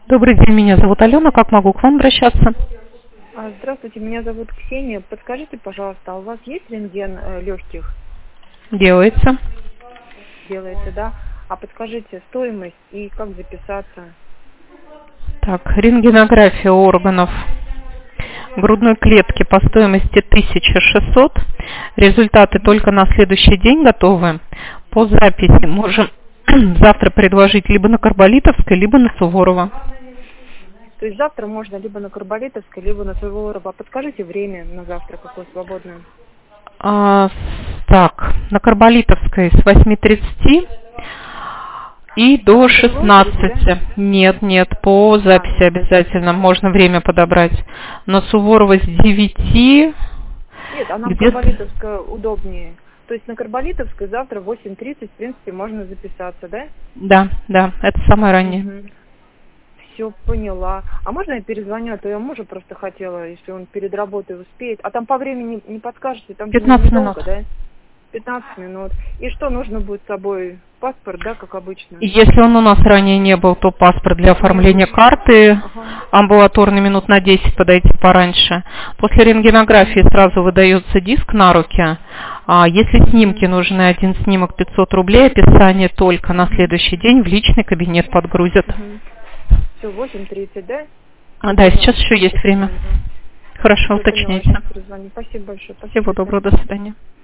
Добрый день, меня зовут Алена. Как могу к вам обращаться? Здравствуйте, меня зовут Ксения. Подскажите, пожалуйста, а у вас есть рентген легких? Делается. Делается, да? А подскажите стоимость и как записаться? Так, рентгенография органов грудной клетки по стоимости 1600. Результаты только на следующий день готовы. По записи можем завтра предложить либо на Карболитовской, либо на Суворова. То есть завтра можно либо на Карболитовской, либо на Суворова. Подскажите время на завтра, какое свободное? Так, на Карболитовской с 8:30 и до 16. Да? Нет, по записи обязательно. Можно время подобрать. На Суворова с 9. Нет, а нам Карболитовская удобнее. То есть на Карболитовской завтра в 8:30, в принципе, можно записаться, да? Да, это самое раннее. Угу. Все, поняла. А можно я перезвоню, а то я мужу просто хотела, если он перед работой успеет. А там по времени не подскажете? Там 15 недолго, минут. да? 15 минут. И что нужно будет с собой? Паспорт, да, как обычно? Если он у нас ранее не был, то паспорт для оформления карты. Ага. Амбулаторный минут на 10 подойти пораньше. После рентгенографии сразу выдается диск на руки. Если снимки нужны, один снимок 500 рублей, описание только на следующий день в личный кабинет подгрузят. Все, 8:30, да? Да, сейчас еще есть время. Хорошо, уточняйте. Спасибо большое. Всего доброго, до свидания.